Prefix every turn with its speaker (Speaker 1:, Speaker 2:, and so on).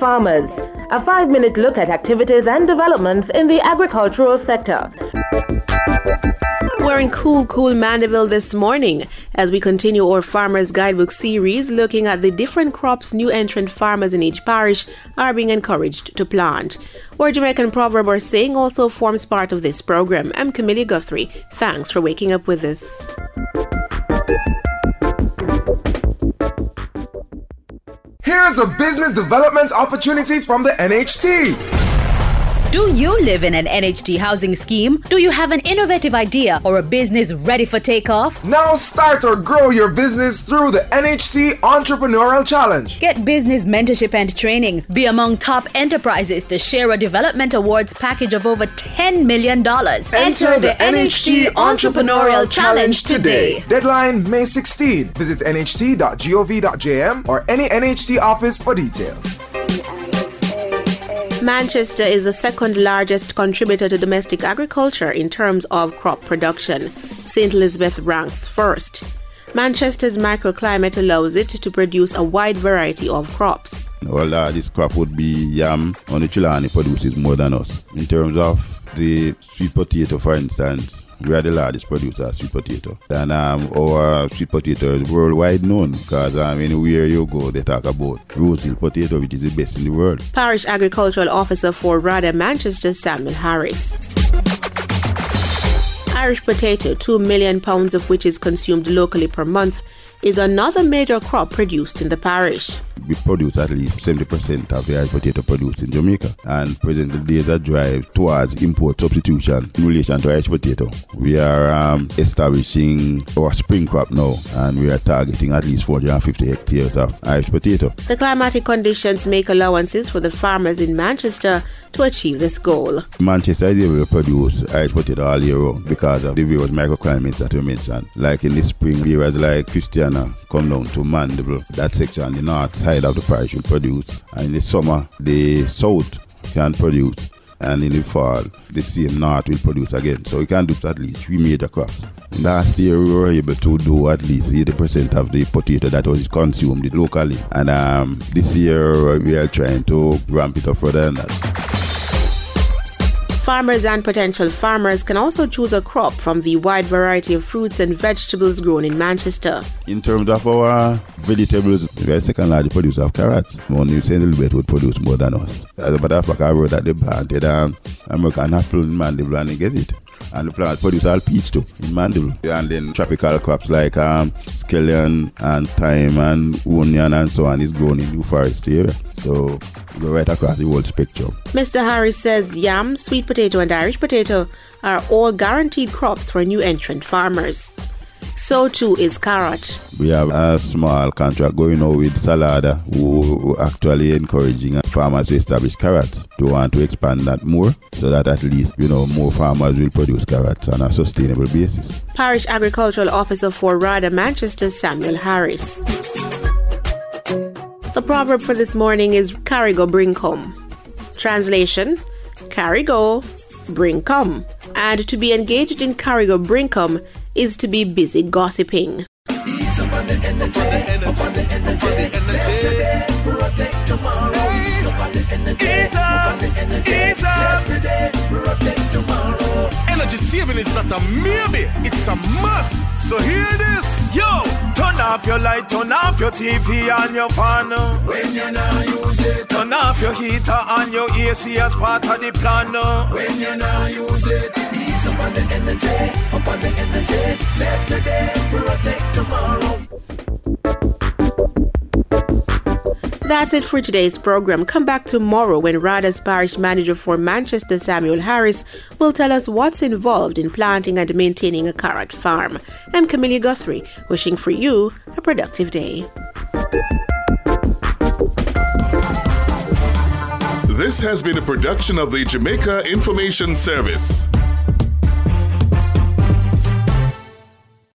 Speaker 1: Farmers, a 5-minute look at activities and developments in the agricultural sector.
Speaker 2: We're in cool Mandeville this morning as we continue our Farmers Guidebook series looking at the different crops new entrant farmers in each parish are being encouraged to plant. Our Jamaican proverb or saying also forms part of this program. I'm Camille Guthrie. Thanks for waking up with us.
Speaker 3: Here's a business development opportunity from the NHT.
Speaker 4: Do you live in an NHT housing scheme? Do you have an innovative idea or a business ready for takeoff?
Speaker 3: Now start or grow your business through the NHT Entrepreneurial Challenge.
Speaker 4: Get business mentorship and training. Be among top enterprises to share a development awards package of over $10 million.
Speaker 3: Enter the NHT Entrepreneurial Challenge today. Deadline May 16. Visit nht.gov.jm or any NHT office for details.
Speaker 2: Manchester is the second largest contributor to domestic agriculture in terms of crop production. St. Elizabeth ranks first. Manchester's microclimate allows it to produce a wide variety of crops.
Speaker 5: Our largest crop would be yam, and the Chilani produces more than us. In terms of the sweet potato, for instance, we are the largest producer of sweet potato. And our sweet potato is worldwide known because anywhere you go, they talk about Rosehill potato, which is the best in the world.
Speaker 2: Parish Agricultural Officer for RADA Manchester, Samuel Harris. Irish potato, 2 million pounds of which is consumed locally per month, is another major crop produced in the parish.
Speaker 5: We produce at least 70% of the Irish potato produced in Jamaica, and presently there's a drive towards import substitution in relation to Irish potato. We are establishing our spring crop now, and we are targeting at least 450 hectares of Irish potato.
Speaker 2: The climatic conditions make allowances for the farmers in Manchester to achieve this goal.
Speaker 5: Manchester is able to produce Irish potato all year round because of the various microclimates that we mentioned. Like in the spring, areas like Christiana come down to Mandeville, that section, the north side of the parish will produce, and in the summer, the south can produce, and in the fall, the same north will produce again. So we can do at least 3 major crops. Last year, we were able to do at least 80% of the potato that was consumed locally, and this year, we are trying to ramp it up further than that.
Speaker 2: Farmers and potential farmers can also choose a crop from the wide variety of fruits and vegetables grown in Manchester.
Speaker 5: In terms of our vegetables, we are the second largest producer of carrots. Only St. Elizabeth would produce more than us. As a matter of fact, I wrote that they planted American apple in Mandeville and they get it. And the plant produce all peach too in Mandeville. And then tropical crops like scallion and thyme and onion and so on is grown in New Forest area. So we go right across the whole spectrum.
Speaker 2: Mr. Harris says yam, sweet potato and Irish potato are all guaranteed crops for new entrant farmers. So too is carrot.
Speaker 5: We have a small contract going on with Salada, who actually encouraging farmers to establish carrots. We want to expand that more so that at least more farmers will produce carrots on a sustainable basis.
Speaker 2: Parish Agricultural Officer for RADA Manchester, Samuel Harris. The proverb for this morning is carry go bring come. Translation: carry go, bring come. And to be engaged in carry go bring come is to be busy gossiping.
Speaker 6: Energy saving is not a maybe, it's a must. So hear this. Yo, turn off your light, turn off your TV and your fan. When you not use it. Turn off your heater and your AC as part of the plan. When you not use it. Ease up on the energy, save today, protect tomorrow.
Speaker 2: That's it for today's program. Come back tomorrow when RADA's Parish Manager for Manchester, Samuel Harris, will tell us what's involved in planting and maintaining a carrot farm. I'm Camille Guthrie, wishing for you a productive day.
Speaker 7: This has been a production of the Jamaica Information Service.